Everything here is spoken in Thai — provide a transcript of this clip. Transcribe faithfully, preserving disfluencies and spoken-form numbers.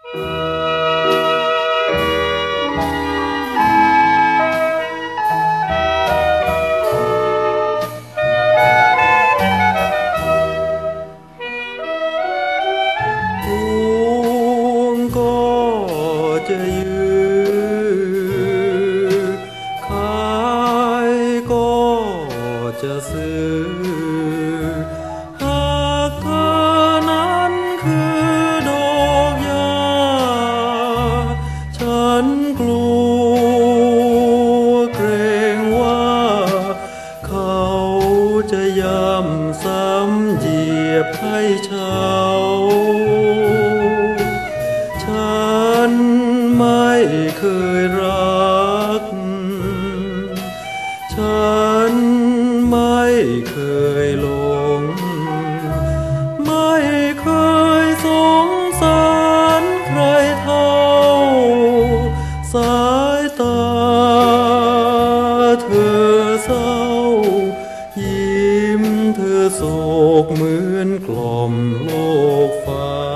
จะยือขายก็จะซื้อหากเธอนั้นคือดอกหญ้าฉันกลัวเกรงว่าเขาจะย่ำซ้ำเหยียบให้เฉาไม่เคยรักฉันไม่เคยหลงไม่เคยสงสารใครเท่าสายตาเธอเศร้ายิ้มเธอโศกเหมือนกล่อมโลกฟ้า